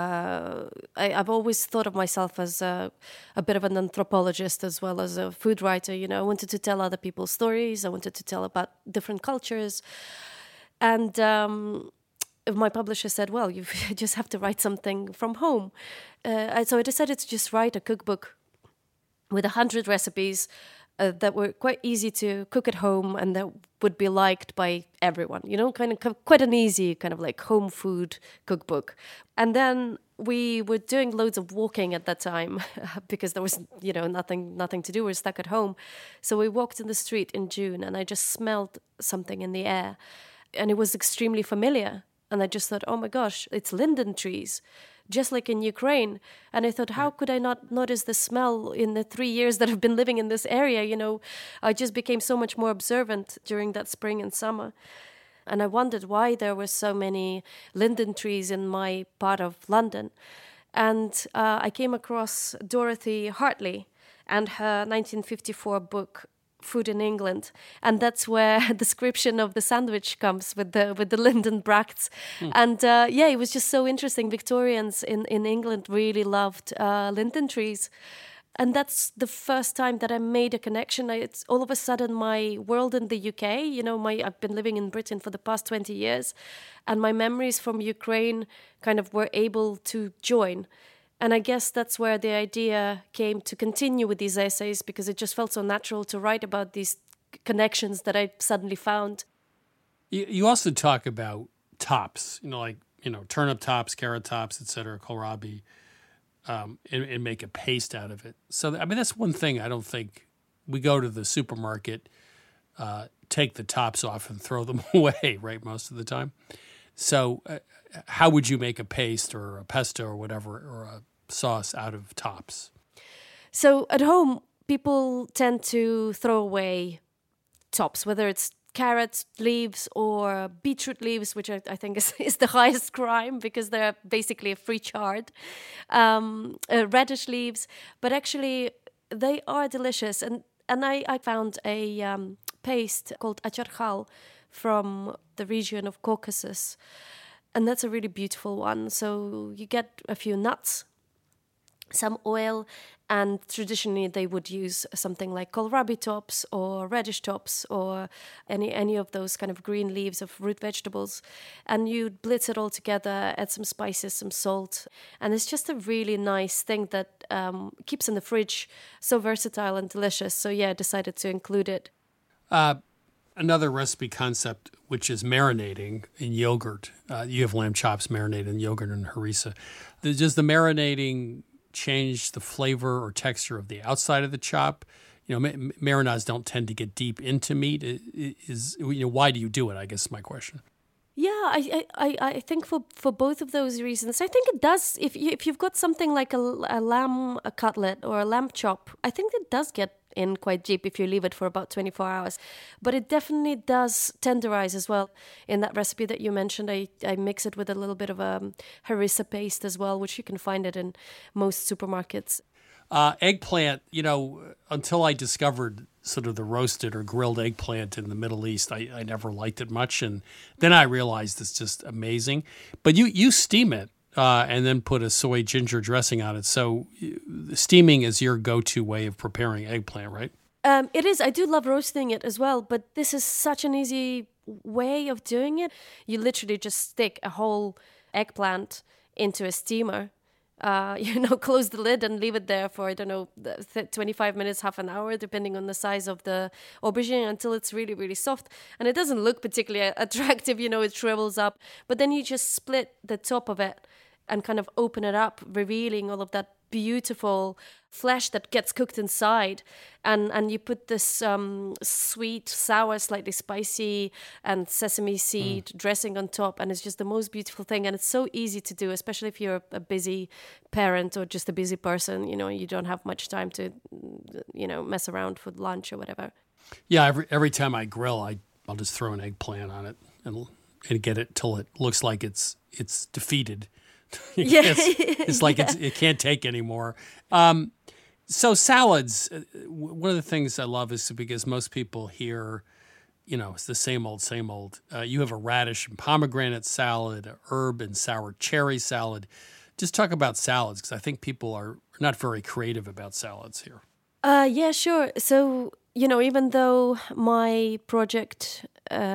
I've always thought of myself as a bit of an anthropologist as well as a food writer. I wanted to tell other people's stories. I wanted to tell about different cultures. And my publisher said, well, you just have to write something from home. So I decided to just write a cookbook with 100 recipes that were quite easy to cook at home and that would be liked by everyone, kind of quite an easy kind of like home food cookbook. And then we were doing loads of walking at that time because there was, nothing to do. We were stuck at home. So we walked in the street in June and I just smelled something in the air and it was extremely familiar. And I just thought, oh my gosh, it's linden trees, just like in Ukraine. And I thought, how could I not notice the smell in the 3 years that I've been living in this area? I just became so much more observant during that spring and summer. And I wondered why there were so many linden trees in my part of London. And I came across Dorothy Hartley and her 1954 book, Food in England, and that's where a description of the sandwich comes with the linden bracts. And it was just so interesting. Victorians in England really loved linden trees, and that's the first time that I made a connection. It's all of a sudden my world in the UK. I've been living in Britain for the past 20 years, and my memories from Ukraine kind of were able to join. And I guess that's where the idea came to continue with these essays, because it just felt so natural to write about these connections that I suddenly found. You also talk about tops, turnip tops, carrot tops, etc., kohlrabi, and make a paste out of it. So, that's one thing I don't think we go to the supermarket, take the tops off and throw them away, right, most of the time. So how would you make a paste or a pesto or whatever, or a sauce out of tops? So at home, people tend to throw away tops, whether it's carrot leaves or beetroot leaves, which I think is the highest crime because they're basically a free chard, radish leaves. But actually, they are delicious. And I found a paste called acharkhal from the region of Caucasus. And that's a really beautiful one. So you get a few nuts, some oil, and traditionally they would use something like kohlrabi tops or radish tops or any of those kind of green leaves of root vegetables. And you blitz it all together, add some spices, some salt. And it's just a really nice thing that keeps in the fridge, so versatile and delicious. So I decided to include it. Another recipe concept, which is marinating in yogurt. You have lamb chops marinated in yogurt and harissa. Does the marinating change the flavor or texture of the outside of the chop? Marinades don't tend to get deep into meat. Why do you do it? I guess is my question. Yeah, I think for both of those reasons, I think it does. If you've got something like a lamb cutlet or a lamb chop, I think it does get in quite deep if you leave it for about 24 hours. But it definitely does tenderize as well. In that recipe that you mentioned, I mix it with a little bit of a harissa paste as well, which you can find it in most supermarkets. Eggplant, until I discovered sort of the roasted or grilled eggplant in the Middle East, I never liked it much. And then I realized it's just amazing. But you steam it. And then put a soy ginger dressing on it. So steaming is your go-to way of preparing eggplant, right? It is. I do love roasting it as well, but this is such an easy way of doing it. You literally just stick a whole eggplant into a steamer. Close the lid and leave it there for, 25 minutes, half an hour, depending on the size of the aubergine, until it's really, really soft. And it doesn't look particularly attractive, it shrivels up. But then you just split the top of it and kind of open it up, revealing all of that beautiful flesh that gets cooked inside, and you put this sweet, sour, slightly spicy and sesame seed dressing on top, and it's just the most beautiful thing. And it's so easy to do, especially if you're a busy parent or just a busy person, you don't have much time to mess around for lunch or whatever. Yeah, every time I grill, I'll just throw an eggplant on it and get it till it looks like it's defeated. It's like it can't take anymore. So salads, one of the things I love is because most people hear, it's the same old. You have a radish and pomegranate salad, a herb and sour cherry salad. Just talk about salads, because I think people are not very creative about salads here. Yeah, sure. So, even though my project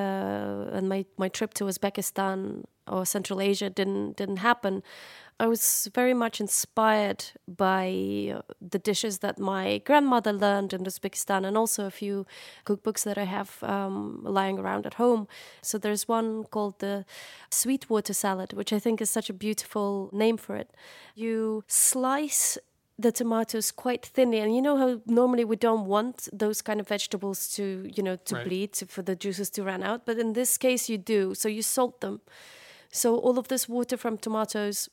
and my trip to Uzbekistan or Central Asia didn't happen, I was very much inspired by the dishes that my grandmother learned in Uzbekistan, and also a few cookbooks that I have lying around at home. So there's one called the Sweetwater salad, which I think is such a beautiful name for it. You slice the tomatoes quite thinly, and you know how normally we don't want those kind of vegetables to Right. bleed, for the juices to run out, but in this case you do. So you salt them, so all of this water from tomatoes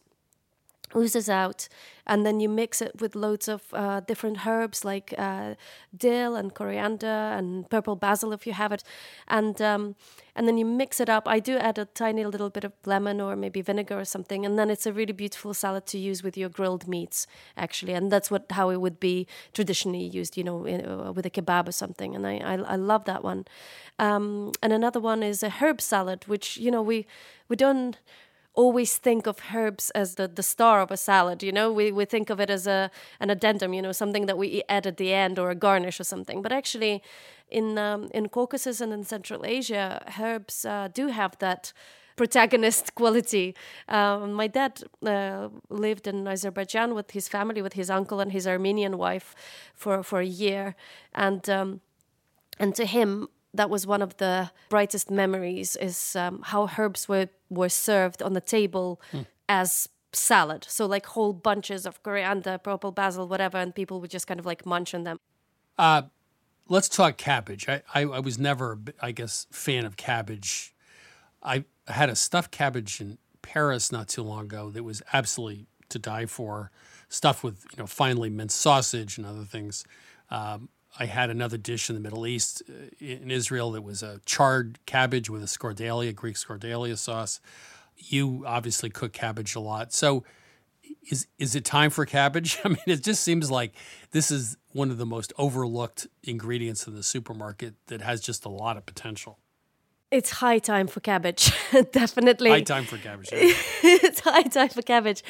oozes out, and then you mix it with loads of different herbs like dill and coriander and purple basil if you have it, and then you mix it up. I do add a tiny little bit of lemon or maybe vinegar or something, and then it's a really beautiful salad to use with your grilled meats, actually, and that's how it would be traditionally used, with a kebab or something, and I love that one. And another one is a herb salad, which we don't always think of herbs as the star of a salad, we think of it as an addendum, something that we add at the end, or a garnish or something. But actually in Caucasus and in Central Asia, herbs do have that protagonist quality. My dad lived in Azerbaijan with his family, with his uncle and his Armenian wife for a year, and to him, that was one of the brightest memories, is how herbs were served on the table as salad. So like whole bunches of coriander, purple basil, whatever, and people would just kind of like munch on them. Let's talk cabbage. I was never, I guess, fan of cabbage. I had a stuffed cabbage in Paris not too long ago that was absolutely to die for, stuffed with finely minced sausage and other things. I had another dish in the Middle East, in Israel, that was a charred cabbage with a scordalia, Greek scordalia sauce. You obviously cook cabbage a lot. So is it time for cabbage? I mean, it just seems like this is one of the most overlooked ingredients in the supermarket that has just a lot of potential. It's high time for cabbage, definitely. High time for cabbage. Yeah. It's high time for cabbage.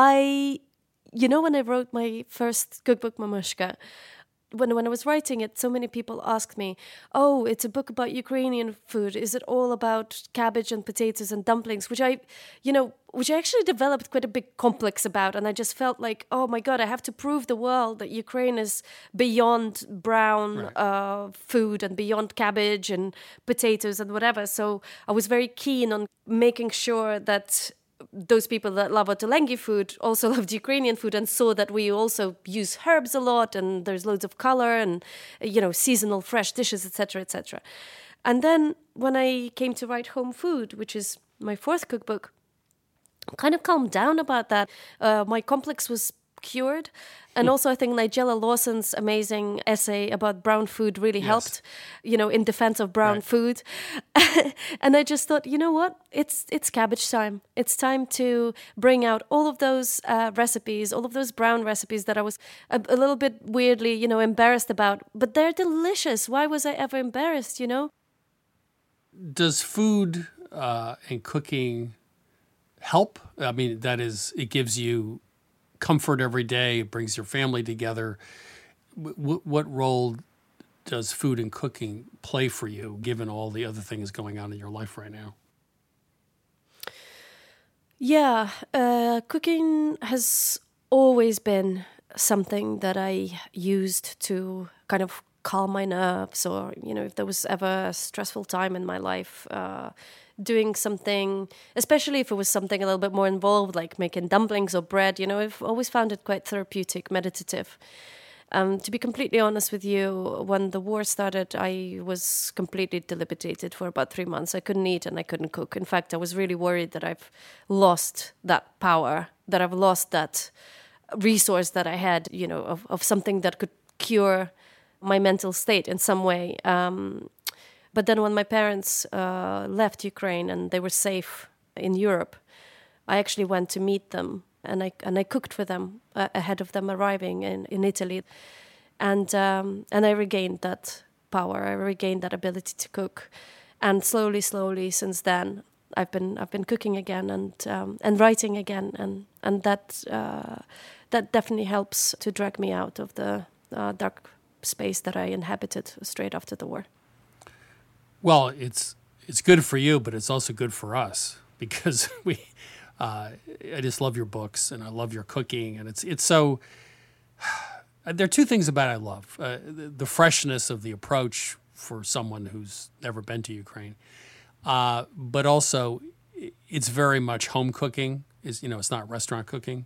When I wrote my first cookbook, Mamushka, when I was writing it, so many people asked me, "Oh, it's a book about Ukrainian food. Is it all about cabbage and potatoes and dumplings?" Which I actually developed quite a big complex about, and I just felt like, oh my God, I have to prove the world that Ukraine is beyond brown food and beyond cabbage and potatoes and whatever. So I was very keen on making sure that those people that love Ottolenghi food also loved Ukrainian food, and saw that we also use herbs a lot, and there's loads of color and seasonal fresh dishes, etc., etc. And then when I came to write Home Food, which is my fourth cookbook, I kind of calmed down about that. My complex was cured. And also I think Nigella Lawson's amazing essay about brown food really helped, in defense of brown food. And I just thought, you know what? It's cabbage time. It's time to bring out all of those recipes, all of those brown recipes that I was a little bit weirdly, embarrassed about. But they're delicious. Why was I ever embarrassed, Does food and cooking help? I mean, that is, it gives you comfort every day. It brings your family together. What role does food and cooking play for you, given all the other things going on in your life right now? Yeah, cooking has always been something that I used to kind of calm my nerves, or, if there was ever a stressful time in my life, doing something, especially if it was something a little bit more involved, like making dumplings or bread, I've always found it quite therapeutic, meditative. To be completely honest with you, when the war started, I was completely debilitated for about 3 months. I couldn't eat and I couldn't cook. In fact, I was really worried that I've lost that power, that I've lost that resource that I had, of something that could cure my mental state in some way. But then when my parents left Ukraine and they were safe in Europe, I actually went to meet them. And I cooked for them ahead of them arriving in Italy, and I regained that power. I regained that ability to cook, and slowly, since then, I've been cooking again and writing again, and that definitely helps to drag me out of the dark space that I inhabited straight after the war. Well, it's good for you, but it's also good for us because I just love your books and I love your cooking, and it's so. There are two things about it I love: the freshness of the approach for someone who's never been to Ukraine, but also it's very much home cooking. It's not restaurant cooking.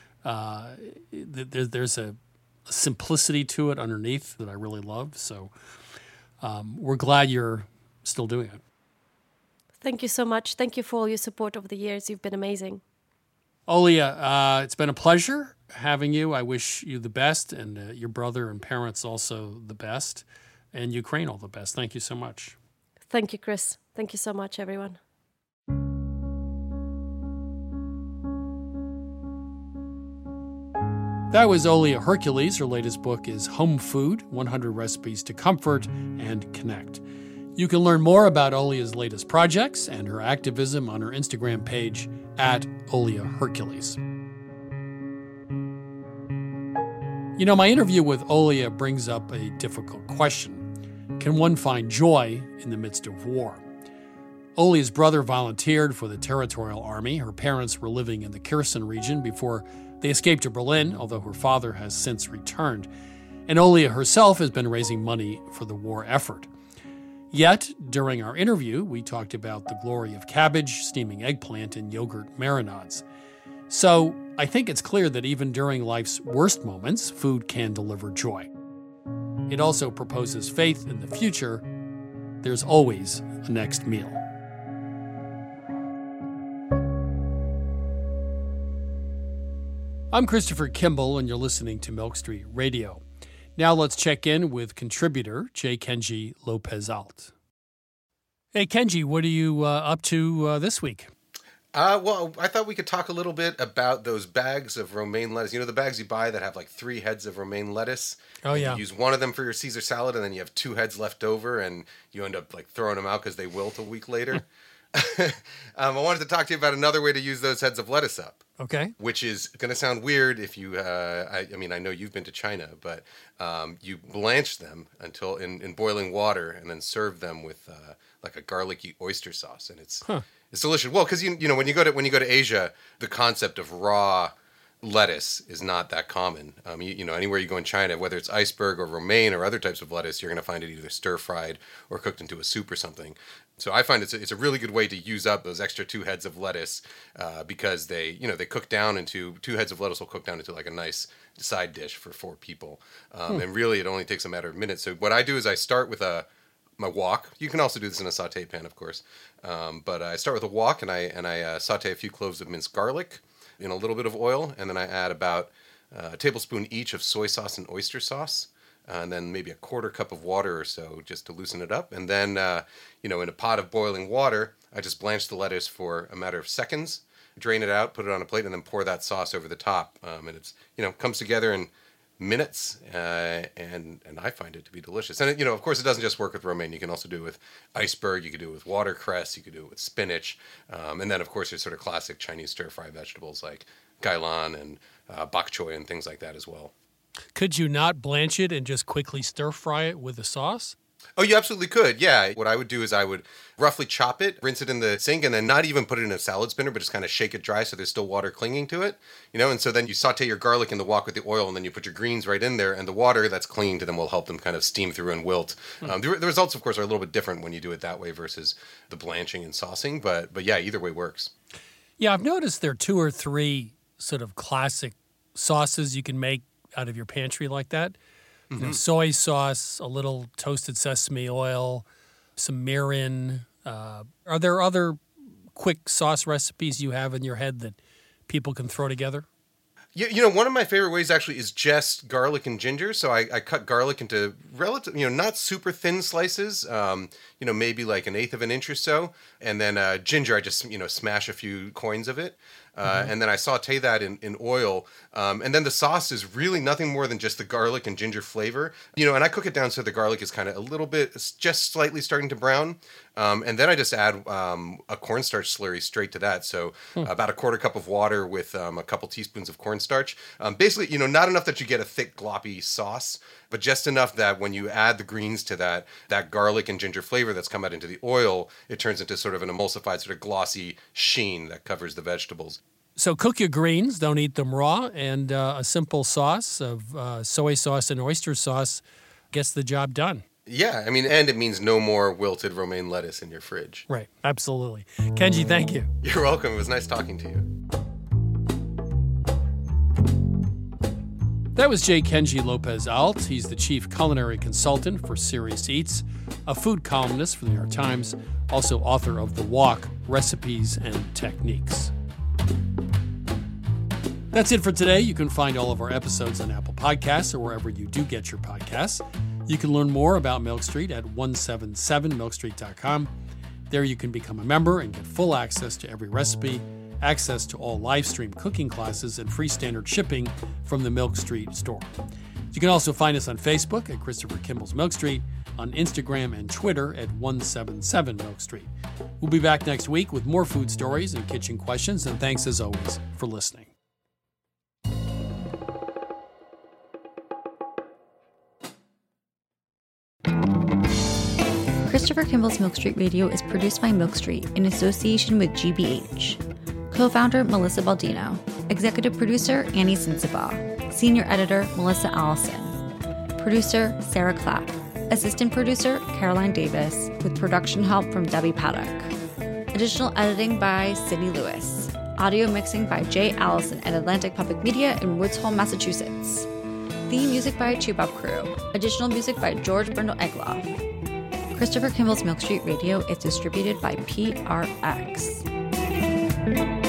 There's a simplicity to it underneath that I really love. So we're glad you're still doing it. Thank you so much. Thank you for all your support over the years. You've been amazing. Olya, it's been a pleasure having you. I wish you the best, and your brother and parents also the best, and Ukraine all the best. Thank you so much. Thank you, Chris. Thank you so much, everyone. That was Olya Hercules. Her latest book is Home Food, 100 Recipes to Comfort and Connect. You can learn more about Olya's latest projects and her activism on her Instagram page @Olya Hercules. My interview with Olya brings up a difficult question. Can one find joy in the midst of war? Olya's brother volunteered for the Territorial Army. Her parents were living in the Kherson region before they escaped to Berlin, although her father has since returned. And Olya herself has been raising money for the war effort. Yet, during our interview, we talked about the glory of cabbage, steaming eggplant, and yogurt marinades. So, I think it's clear that even during life's worst moments, food can deliver joy. It also proposes faith in the future. There's always a next meal. I'm Christopher Kimball, and you're listening to Milk Street Radio. Now let's check in with contributor J. Kenji Lopez-Alt. Hey, Kenji, what are you up to this week? Well, I thought we could talk a little bit about those bags of romaine lettuce. The bags you buy that have like 3 heads of romaine lettuce. Oh, yeah. You use one of them for your Caesar salad, and then you have 2 heads left over, and you end up like throwing them out because they wilt a week later. I wanted to talk to you about another way to use those heads of lettuce up. Okay. Which is going to sound weird if you, I know you've been to China, but you blanch them until in boiling water and then serve them with like a garlicky oyster sauce, and it's delicious. Well, because when you go to Asia, the concept of raw lettuce is not that common. Anywhere you go in China, whether it's iceberg or romaine or other types of lettuce, you're going to find it either stir fried or cooked into a soup or something. So I find it's a really good way to use up those extra 2 heads of lettuce because they cook down into 2 heads of lettuce will cook down into like a nice side dish for 4 people. And really it only takes a matter of minutes. So what I do is I start with my wok. You can also do this in a saute pan, of course. But I start with a wok and I saute a few cloves of minced garlic in a little bit of oil, and then I add about a tablespoon each of soy sauce and oyster sauce. And then maybe a 1/4 cup of water or so just to loosen it up. And then, in a pot of boiling water, I just blanch the lettuce for a matter of seconds, drain it out, put it on a plate, and then pour that sauce over the top. And it's, comes together in minutes, and I find it to be delicious. And, of course, it doesn't just work with romaine. You can also do it with iceberg. You could do it with watercress. You could do it with spinach. And then, of course, there's sort of classic Chinese stir-fry vegetables like gailan and bok choy and things like that as well. Could you not blanch it and just quickly stir fry it with the sauce? Oh, you absolutely could. Yeah. What I would do is I would roughly chop it, rinse it in the sink, and then not even put it in a salad spinner, but just kind of shake it dry so there's still water clinging to it. And so then you saute your garlic in the wok with the oil, and then you put your greens right in there, and the water that's clinging to them will help them kind of steam through and wilt. The results, of course, are a little bit different when you do it that way versus the blanching and saucing, but yeah, either way works. Yeah, I've noticed there are 2 or 3 sort of classic sauces you can make out of your pantry like that. Soy sauce, a little toasted sesame oil, some mirin. Are there other quick sauce recipes you have in your head that people can throw together? Yeah, one of my favorite ways actually is just garlic and ginger. So I cut garlic into relative, not super thin slices, maybe like 1/8 of an inch or so. And then ginger, I just, smash a few coins of it. And then I saute that in oil. And then the sauce is really nothing more than just the garlic and ginger flavor. And I cook it down so the garlic is kind of a little bit, just slightly starting to brown. And then I just add a cornstarch slurry straight to that. So about a 1/4 cup of water with a couple teaspoons of cornstarch. Basically, not enough that you get a thick, gloppy sauce, but just enough that when you add the greens to that garlic and ginger flavor that's come out into the oil, it turns into sort of an emulsified, sort of glossy sheen that covers the vegetables. So cook your greens, don't eat them raw, and a simple sauce of soy sauce and oyster sauce gets the job done. Yeah, and it means no more wilted romaine lettuce in your fridge. Right, absolutely. Kenji, thank you. You're welcome. It was nice talking to you. That was J. Kenji Lopez-Alt. He's the chief culinary consultant for Serious Eats, a food columnist for the New York Times, also author of The Wok, Recipes and Techniques. That's it for today. You can find all of our episodes on Apple Podcasts or wherever you do get your podcasts. You can learn more about Milk Street at 177milkstreet.com. There you can become a member and get full access to every recipe, access to all live stream cooking classes, and free standard shipping from the Milk Street store. You can also find us on Facebook at Christopher Kimball's Milk Street, on Instagram and Twitter at 177Milk Street. We'll be back next week with more food stories and kitchen questions, and thanks as always for listening. Christopher Kimball's Milk Street Radio is produced by Milk Street in association with GBH. Co-founder Melissa Baldino. Executive producer Annie Sensabaugh. Senior editor Melissa Allison. Producer Sarah Clapp. Assistant producer Caroline Davis, with production help from Debbie Paddock. Additional editing by Sydney Lewis. Audio mixing by Jay Allison at Atlantic Public Media in Woods Hole, Massachusetts. Theme music by Chubop Crew. Additional music by George Brindle Egloff. Christopher Kimball's Milk Street Radio is distributed by PRX.